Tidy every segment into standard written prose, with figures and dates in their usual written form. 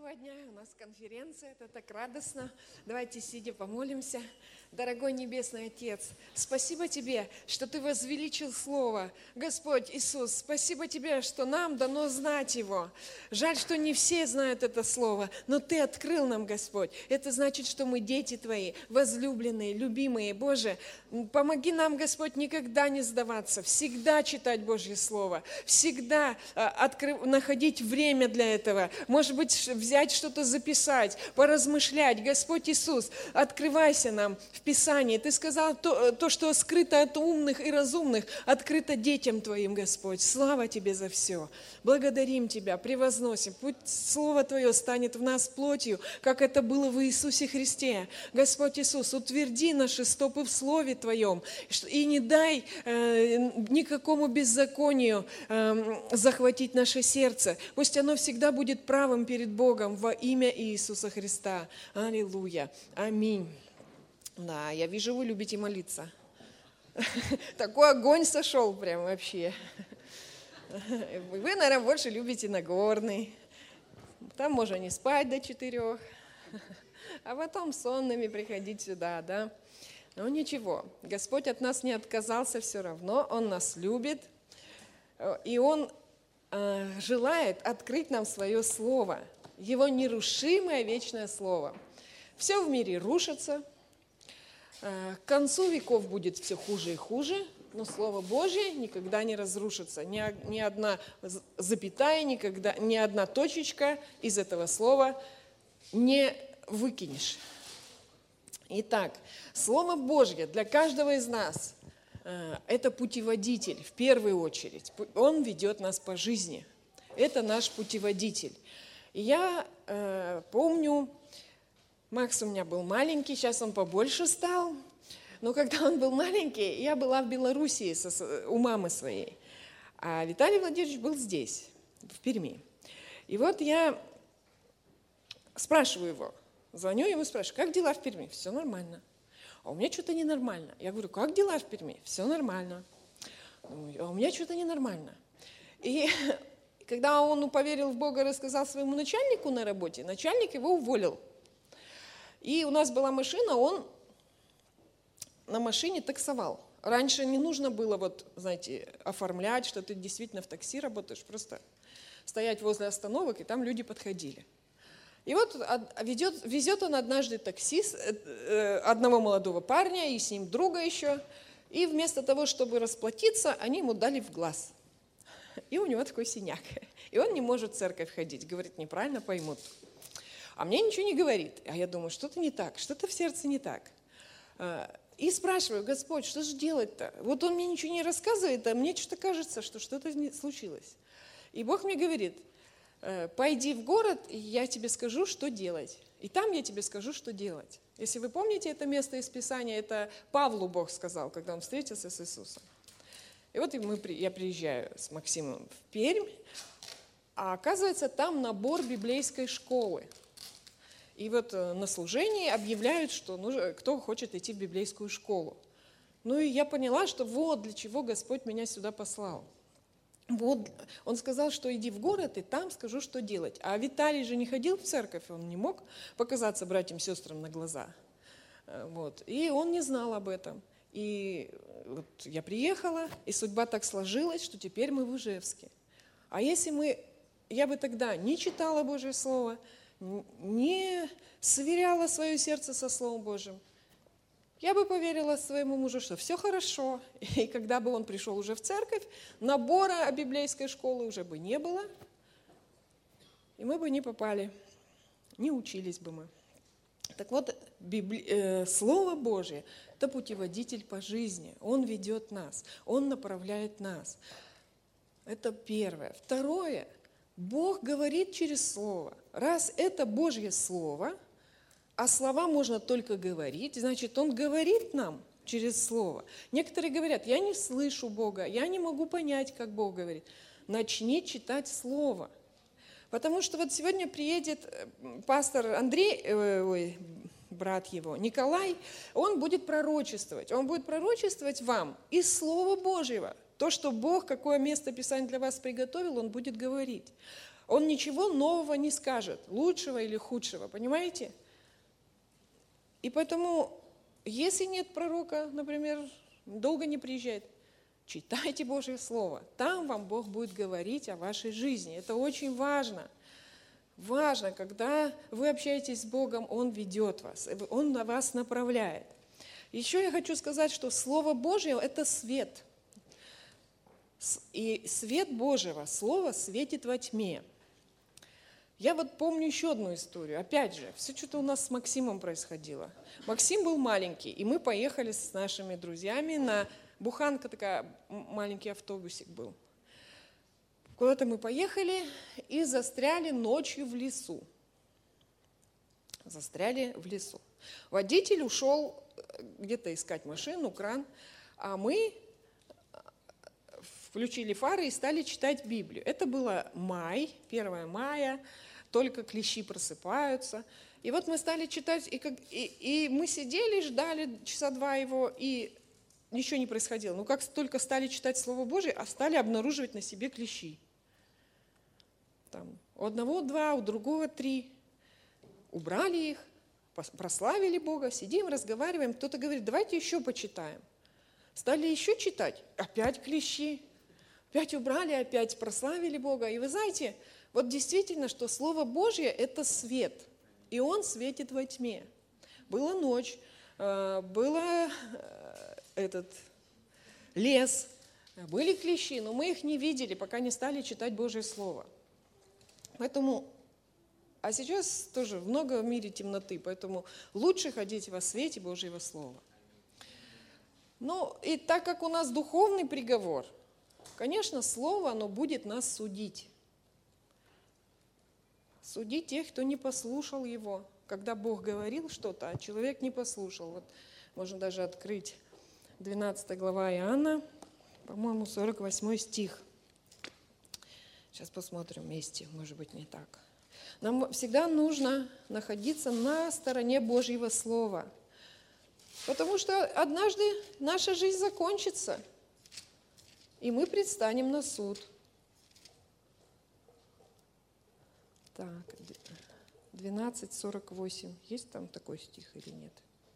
Доброго дня, у нас конференция, это так радостно. Давайте, сидя, помолимся. Дорогой Небесный Отец, спасибо Тебе, что Ты возвеличил Слово. Господь Иисус, спасибо Тебе, что нам дано знать Его. Жаль, что не все знают это Слово, но Ты открыл нам, Господь. Это значит, что мы дети Твои, возлюбленные, любимые. Боже, помоги нам, Господь, никогда не сдаваться, всегда читать Божье Слово, всегда находить время для этого. Может быть, взять что-то записать, поразмышлять. Господь Иисус, открывайся нам в Писании. Ты сказал, то, что скрыто от умных и разумных, открыто детям Твоим, Господь. Слава Тебе за все. Благодарим Тебя, превозносим. Пусть Слово Твое станет в нас плотью, как это было в Иисусе Христе. Господь Иисус, утверди наши стопы в Слове Твоем и не дай никакому беззаконию захватить наше сердце. Пусть оно всегда будет правым перед Богом во имя Иисуса Христа. Аллилуйя. Аминь. Да, я вижу, вы любите молиться. Такой огонь сошел прям вообще. Вы, наверное, больше любите Нагорный. Там можно не спать до 4, а потом сонными приходить сюда, да. Но ничего, Господь от нас не отказался все равно, Он нас любит, и Он желает открыть нам свое Слово, Его нерушимое вечное Слово. Все в мире рушится, к концу веков будет все хуже и хуже, но Слово Божье никогда не разрушится. Ни одна запятая, ни одна точечка из этого слова не выкинешь. Итак, Слово Божье для каждого из нас – это путеводитель в первую очередь. Он ведет нас по жизни. Это наш путеводитель. И я помню, Макс у меня был маленький, сейчас он побольше стал. Но когда он был маленький, я была в Белоруссии у мамы своей. А Виталий Владимирович был здесь, в Перми. И вот я спрашиваю его, звоню ему, спрашиваю, как дела в Перми? Все нормально. А у меня что-то ненормально. Я говорю, как дела в Перми? Все нормально. А у меня что-то ненормально. И когда он поверил в Бога и рассказал своему начальнику на работе, начальник его уволил. И у нас была машина, он на машине таксовал. Раньше не нужно было, оформлять, что ты действительно в такси работаешь, просто стоять возле остановок, и там люди подходили. И вот везет он однажды таксист, одного молодого парня, и с ним друга еще, и вместо того, чтобы расплатиться, они ему дали в глаз. И у него такой синяк. И он не может в церковь ходить, говорит, неправильно поймут. А мне ничего не говорит. А я думаю, что-то не так, что-то в сердце не так. И спрашиваю, Господь, что же делать-то? Вот он мне ничего не рассказывает, а мне что-то кажется, что что-то случилось. И Бог мне говорит, пойди в город, и я тебе скажу, что делать. И там я тебе скажу, что делать. Если вы помните это место из Писания, это Павлу Бог сказал, когда он встретился с Иисусом. И вот я приезжаю с Максимом в Пермь, а оказывается, там набор библейской школы. И вот на служении объявляют, что кто хочет идти в библейскую школу. Ну и я поняла, что вот для чего Господь меня сюда послал. Вот, он сказал, что иди в город, и там скажу, что делать. А Виталий же не ходил в церковь, он не мог показаться братьям и сестрам на глаза. Вот. И он не знал об этом. И вот я приехала, и судьба так сложилась, что теперь мы в Ижевске. А если я бы тогда не читала Божье Слово, не сверяла свое сердце со Словом Божьим, я бы поверила своему мужу, что все хорошо. И когда бы он пришел уже в церковь, набора библейской школы уже бы не было, и мы бы не попали, не учились бы мы. Так вот, Слово Божье – это путеводитель по жизни. Он ведет нас, Он направляет нас. Это первое. Второе. Бог говорит через Слово. Раз это Божье Слово, а слова можно только говорить, значит, Он говорит нам через Слово. Некоторые говорят, я не слышу Бога, я не могу понять, как Бог говорит. Начни читать Слово. Потому что вот сегодня приедет пастор Андрей, брат его, Николай, он будет пророчествовать. Он будет пророчествовать вам из Слова Божьего. То, что Бог, какое место Писания для вас приготовил, Он будет говорить. Он ничего нового не скажет, лучшего или худшего, понимаете? И поэтому, если нет пророка, например, долго не приезжает, читайте Божье Слово. Там вам Бог будет говорить о вашей жизни. Это очень важно. Важно, когда вы общаетесь с Богом, Он ведет вас, Он на вас направляет. Еще я хочу сказать, что Слово Божье – это свет. И свет Божьего Слова светит во тьме. Я вот помню еще одну историю. Опять же, все что-то у нас с Максимом происходило. Максим был маленький, и мы поехали с нашими друзьями на буханка такая, маленький автобусик был. Куда-то мы поехали и застряли ночью в лесу. Застряли в лесу. Водитель ушел где-то искать машину, кран, а мы включили фары и стали читать Библию. Это было май, 1 мая, только клещи просыпаются. И вот мы стали читать, и мы сидели, ждали часа два его, и ничего не происходило. Но как только стали читать Слово Божие, а стали обнаруживать на себе клещи. Там, у одного 2, у другого 3. Убрали их, прославили Бога, сидим, разговариваем. Кто-то говорит, давайте еще почитаем. Стали еще читать, опять клещи. Опять убрали, опять прославили Бога. И вы знаете, вот действительно, что Слово Божье – это свет, и Он светит во тьме. Была ночь, был лес, были клещи, но мы их не видели, пока не стали читать Божье Слово. Поэтому, а сейчас тоже много в мире темноты, поэтому лучше ходить во свете Божьего Слова. Ну, и так как у нас духовный приговор, конечно, Слово, оно будет нас судить. Судить тех, кто не послушал Его. Когда Бог говорил что-то, а человек не послушал. Вот можно даже открыть 12 глава Иоанна, по-моему, 48 стих. Сейчас посмотрим вместе, может быть, не так. Нам всегда нужно находиться на стороне Божьего Слова. Потому что однажды наша жизнь закончится, и мы предстанем на суд. Так, 12:48. Есть там такой стих или нет?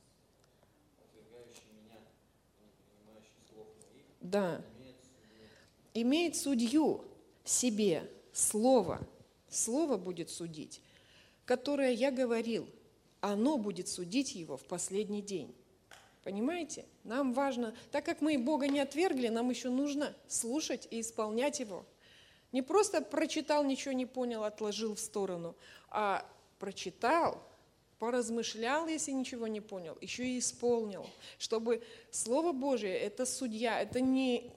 Да. Имеет судью себе слово. Слово будет судить, которое я говорил. Оно будет судить его в последний день. Понимаете? Нам важно, так как мы Бога не отвергли, нам еще нужно слушать и исполнять Его. Не просто прочитал, ничего не понял, отложил в сторону, а прочитал, поразмышлял, если ничего не понял, еще и исполнил. Чтобы Слово Божие – это судья, это не…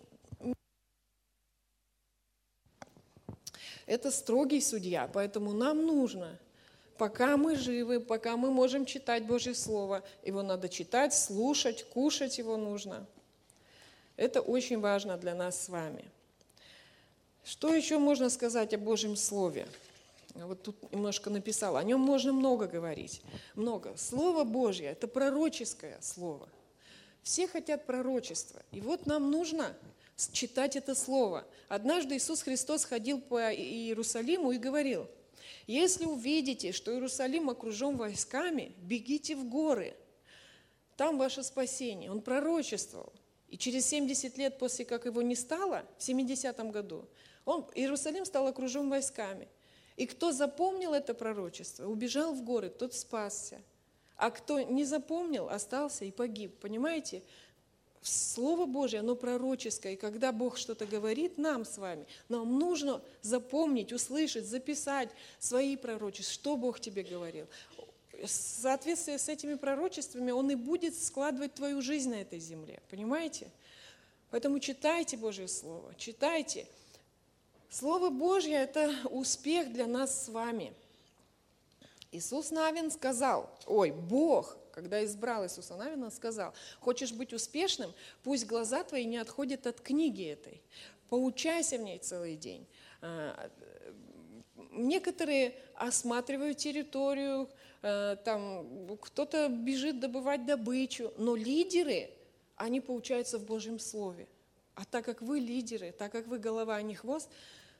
Это строгий судья, поэтому нам нужно, пока мы живы, пока мы можем читать Божье Слово, его надо читать, слушать, кушать его нужно. Это очень важно для нас с вами. Что еще можно сказать о Божьем Слове? Вот тут немножко написала. О нем можно много говорить. Много. Слово Божье – это пророческое слово. Все хотят пророчества. И вот нам нужно читать это слово. Однажды Иисус Христос ходил по Иерусалиму и говорил: если увидите, что Иерусалим окружен войсками, бегите в горы. Там ваше спасение. Он пророчествовал. И через 70 лет после, как его не стало, в 70-м году, Иерусалим стал окружен войсками. И кто запомнил это пророчество, убежал в горы, тот спасся. А кто не запомнил, остался и погиб. Понимаете? Слово Божье, оно пророческое. И когда Бог что-то говорит нам с вами, нам нужно запомнить, услышать, записать свои пророчества, что Бог тебе говорил. В соответствии с этими пророчествами Он и будет складывать твою жизнь на этой земле. Понимаете? Поэтому читайте Божье Слово, читайте. Слово Божье – это успех для нас с вами. Иисус Навин сказал, Бог, когда избрал Иисуса Навина, сказал: хочешь быть успешным, пусть глаза твои не отходят от книги этой. Поучайся в ней целый день. Некоторые осматривают территорию, там кто-то бежит добывать добычу, но лидеры, они поучаются в Божьем Слове. А так как вы лидеры, так как вы голова, а не хвост,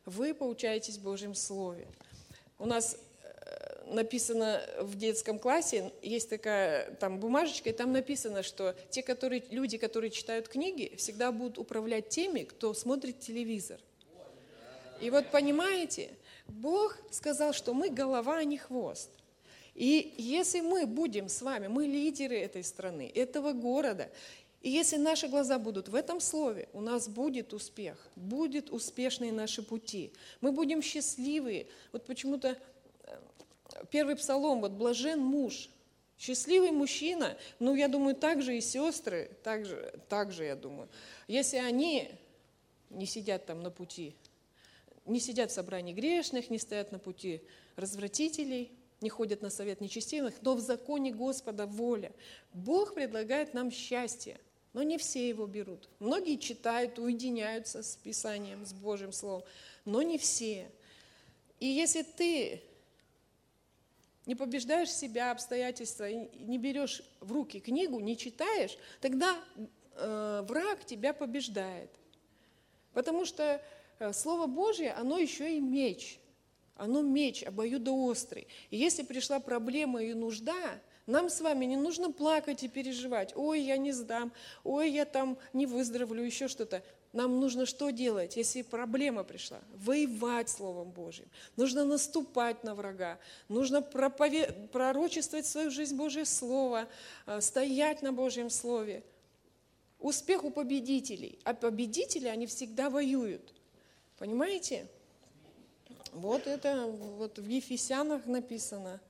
вы поучаетесь в Божьем Слове. У нас написано в детском классе, есть такая там бумажечка, и там написано, что люди, которые читают книги, всегда будут управлять теми, кто смотрит телевизор. И вот понимаете, Бог сказал, что мы голова, а не хвост. И если мы будем с вами, мы лидеры этой страны, этого города, и если наши глаза будут в этом слове, у нас будет успех, будут успешные наши пути. Мы будем счастливые. Вот почему-то первый псалом, вот блажен муж, счастливый мужчина, ну, я думаю, также и сестры, также, я думаю, если они не сидят там на пути, не сидят в собрании грешных, не стоят на пути развратителей, не ходят на совет нечестивых, но в законе Господа воля. Бог предлагает нам счастье, но не все его берут. Многие читают, уединяются с Писанием, с Божьим Словом, но не все. И если ты не побеждаешь себя, обстоятельства, не берешь в руки книгу, не читаешь, тогда враг тебя побеждает. Потому что Слово Божье, оно еще и меч. Оно меч обоюдоострый. И если пришла проблема и нужда, нам с вами не нужно плакать и переживать. Ой, я не сдам, ой, я там не выздоровлю, еще что-то. Нам нужно что делать, если проблема пришла? Воевать Словом Божьим. Нужно наступать на врага. Нужно пророчествовать в свою жизнь Божье Слово, стоять на Божьем Слове. Успех у победителей. А победители, они всегда воюют. Понимаете? Вот это вот в Ефесянах написано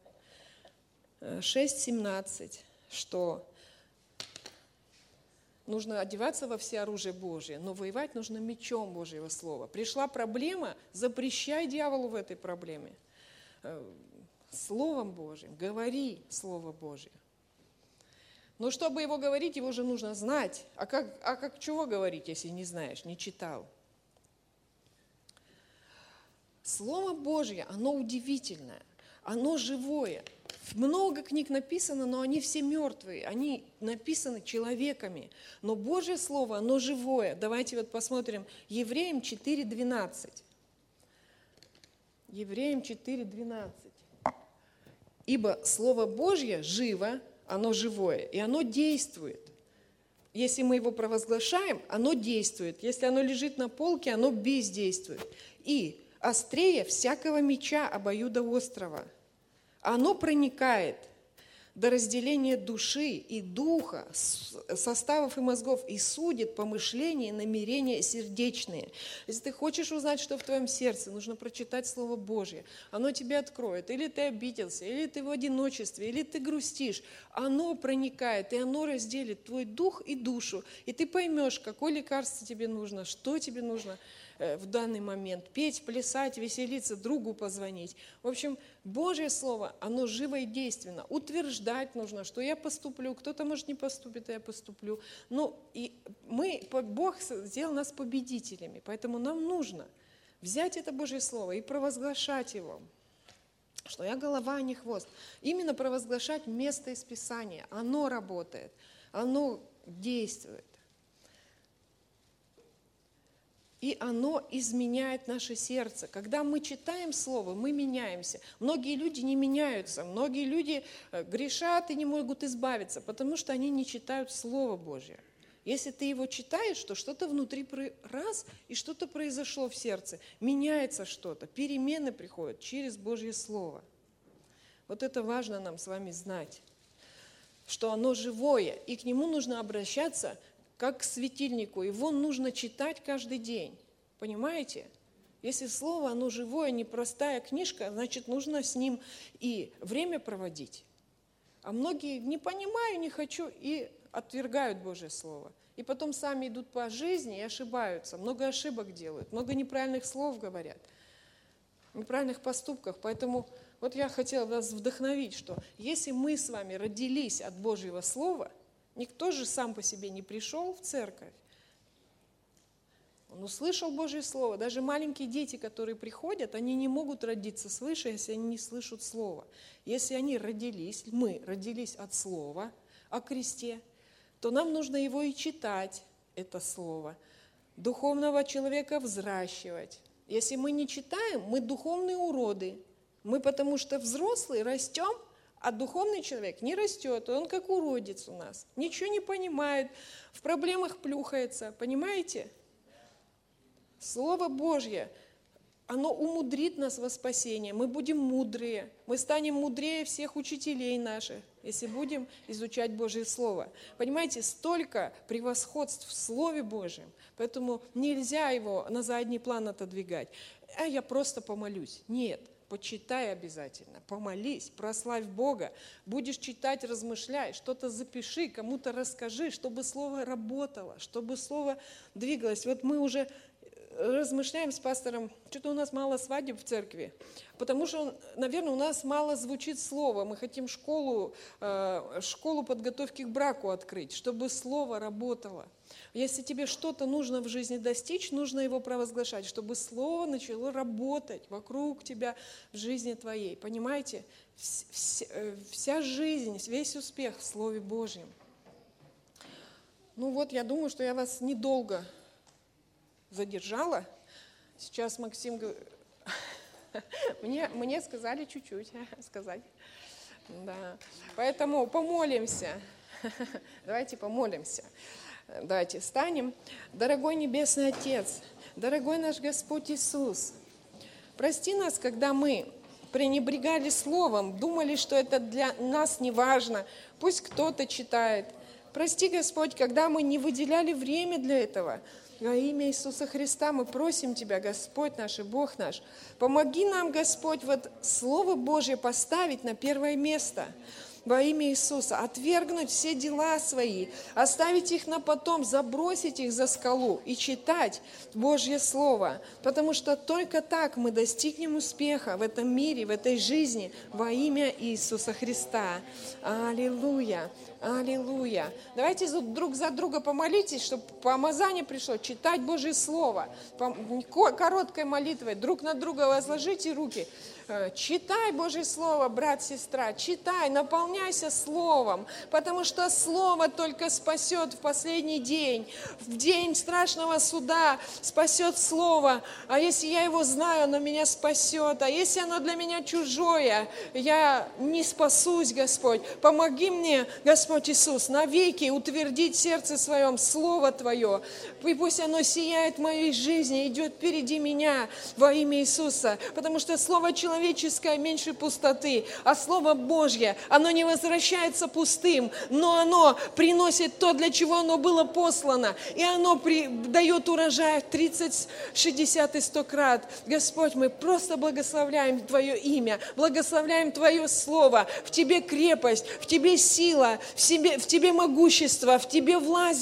6:17, что нужно одеваться во всеоружие Божие, но воевать нужно мечом Божьего Слова. Пришла проблема, запрещай дьяволу в этой проблеме. Словом Божьим, говори Слово Божье. Но чтобы его говорить, его же нужно знать. А как чего говорить, если не знаешь, не читал? Слово Божье, оно удивительное, оно живое. Много книг написано, но они все мертвые, они написаны человеками. Но Божье Слово, оно живое. Давайте вот посмотрим Евреям 4:12. Евреям 4:12. Ибо Слово Божье живо, оно живое, и оно действует. Если мы его провозглашаем, оно действует. Если оно лежит на полке, оно бездействует. И острее всякого меча обоюдоострого. Оно проникает до разделения души и духа, составов и мозгов, и судит помышления и намерения сердечные. Если ты хочешь узнать, что в твоем сердце, нужно прочитать Слово Божье. Оно тебе откроет. Или ты обиделся, или ты в одиночестве, или ты грустишь. Оно проникает, и оно разделит твой дух и душу. И ты поймешь, какое лекарство тебе нужно, что тебе нужно в данный момент. Петь, плясать, веселиться, другу позвонить. В общем, Божье Слово, оно живо и действенно. Утверждать нужно, что я поступлю. Кто-то, может, не поступит, а я поступлю. Ну, и Бог сделал нас победителями. Поэтому нам нужно взять это Божье Слово и провозглашать его. Что я голова, а не хвост. Именно провозглашать место из Писания. Оно работает, оно действует. И оно изменяет наше сердце. Когда мы читаем Слово, мы меняемся. Многие люди не меняются, многие люди грешат и не могут избавиться, потому что они не читают Слово Божье. Если ты его читаешь, то что-то внутри раз, и что-то произошло в сердце. Меняется что-то, перемены приходят через Божье Слово. Вот это важно нам с вами знать, что оно живое, и к нему нужно обращаться как к светильнику. Его нужно читать каждый день. Понимаете? Если слово, оно живое, непростая книжка, значит, нужно с ним и время проводить. А многие не понимаю, не хочу, и отвергают Божье Слово. И потом сами идут по жизни и ошибаются. Много ошибок делают, много неправильных слов говорят, неправильных поступков. Поэтому вот я хотела вас вдохновить, что если мы с вами родились от Божьего Слова, никто же сам по себе не пришел в церковь. Он услышал Божье Слово. Даже маленькие дети, которые приходят, они не могут родиться свыше, если они не слышат Слова. Если они родились, мы родились от Слова о кресте, то нам нужно его и читать, это Слово. Духовного человека взращивать. Если мы не читаем, мы духовные уроды. Мы потому что взрослые растем, а духовный человек не растет. Он как уродец у нас. Ничего не понимает, в проблемах плюхается. Понимаете? Слово Божье, оно умудрит нас во спасение. Мы будем мудрые. Мы станем мудрее всех учителей наших, если будем изучать Божье Слово. Понимаете, столько превосходств в Слове Божьем, поэтому нельзя его на задний план отодвигать. А я просто помолюсь. Нет, почитай обязательно, помолись, прославь Бога. Будешь читать, размышляй, что-то запиши, кому-то расскажи, чтобы Слово работало, чтобы Слово двигалось. Вот мы уже размышляем с пастором, что-то у нас мало свадеб в церкви, потому что, наверное, у нас мало звучит слово. Мы хотим школу подготовки к браку открыть, чтобы слово работало. Если тебе что-то нужно в жизни достичь, нужно его провозглашать, чтобы слово начало работать вокруг тебя в жизни твоей. Понимаете? Вся жизнь, весь успех в Слове Божьем. Ну вот, я думаю, что я вас недолго задержала. Сейчас Максим говорит, мне сказали чуть-чуть сказать. Да. Поэтому помолимся. Давайте помолимся. Давайте встанем. Дорогой Небесный Отец, дорогой наш Господь Иисус, прости нас, когда мы пренебрегали Словом, думали, что это для нас не важно. Пусть кто-то читает. Прости, Господь, когда мы не выделяли время для этого. Во имя Иисуса Христа мы просим Тебя, Господь наш и Бог наш, помоги нам, Господь, вот Слово Божье поставить на первое место. Во имя Иисуса, отвергнуть все дела свои, оставить их на потом, забросить их за скалу и читать Божье Слово, потому что только так мы достигнем успеха в этом мире, в этой жизни во имя Иисуса Христа. Аллилуйя! Аллилуйя! Давайте друг за друга помолитесь, чтобы помазание пришло, читать Божье Слово, короткой молитвой, друг на друга возложите руки. Читай Божье Слово, брат, сестра, читай, наполняйся Словом, потому что Слово только спасет в последний день, в день страшного суда спасет Слово, а если я его знаю, оно меня спасет, а если оно для меня чужое, я не спасусь, Господь. Помоги мне, Господь Иисус, навеки утвердить в сердце своем Слово Твое, и пусть оно сияет в моей жизни, идет впереди меня во имя Иисуса, потому что Слово человеческое меньше пустоты, а Слово Божье, оно не возвращается пустым, но оно приносит то, для чего оно было послано, и оно дает урожай 30, 60 и 100 крат. Господь, мы просто благословляем Твое имя, благословляем Твое Слово, в Тебе крепость, в Тебе сила, в Тебе могущество, в Тебе власть,